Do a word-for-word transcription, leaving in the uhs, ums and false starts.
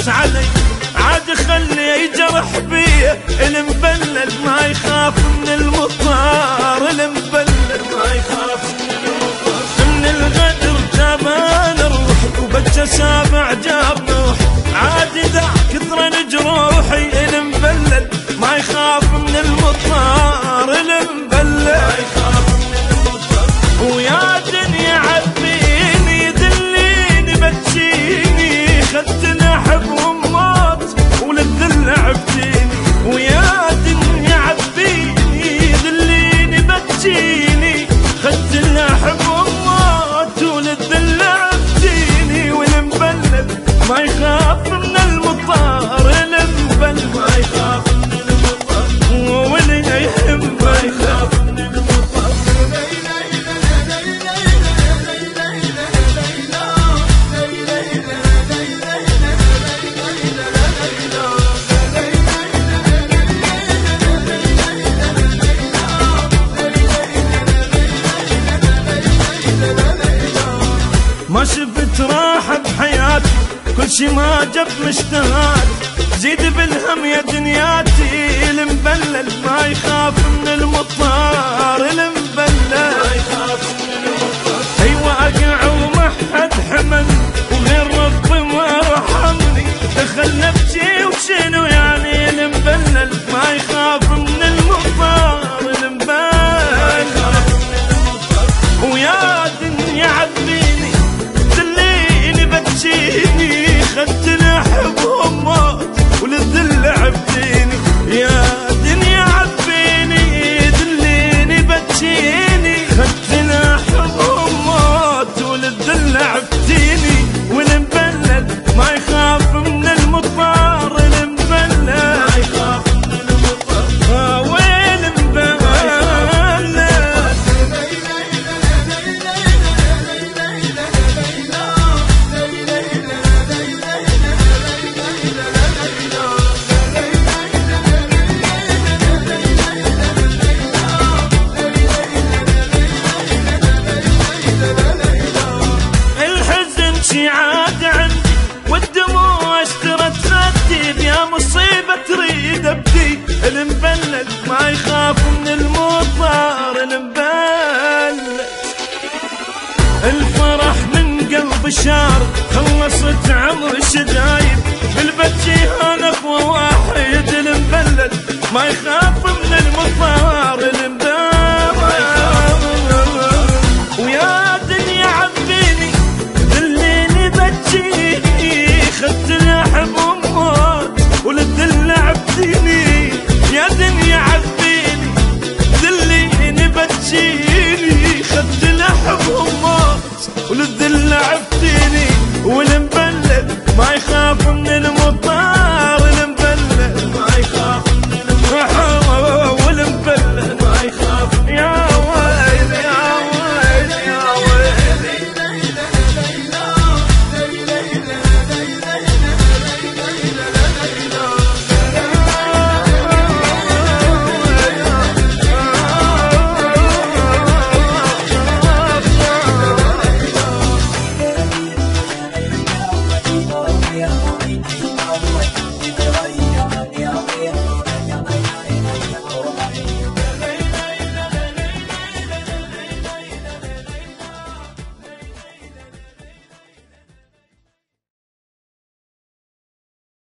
داس علي عاد خلي يجرح بيه المبلل ما يخاف من المطار المبلل ما يخاف من المطار من الغدر تبان الروح وبجى سابع جاب نوح عاد ذا كثر جروحي المبلل ما يخاف من المطار المبلل ما يخاف من المطار ويا دنيا عبيني دليني بتشيني خدتني احب وموت وللذل عبتيني ويا دنيا عبيني دليني بتشيني خدتني احب وموت وللذل عبتيني والمبلل ما يخاف من المطار المبلل ما يخاف من المطار واللي يهم ما يخاف من المطار ما شفت راحة بحياتي كل شي ما جاب مشتهات زيد بالهم يا دنياتي المبلل ما يخاف من المطار المبلل ما يخاف من المطار ايوه اقع وما حد حمل وغير ربي ما رحمني دخلنا بشي وشنو يعني المبلل ما يخاف من المطار المبلل ما يخاف من المطار ويا دنيا عبيني دليني بتشيني خدتني احبهم موت وللذل عبتيني يا دنيا عبيني دليني بتشيني خدتني احبهم موت وللذل عبتيني والمبلل ما يخاف من المطار المبلل ما يخاف من المطار والمبلل عاد عندي والدموع اشترت ترتب يا مصيبة تريد ابدي المبلل ما يخاف من المطار المبلل الفرح من قلب شار خلصت عمر شدايب بالبتشي انا اخوة واحد المبلل ما يخاف من المطار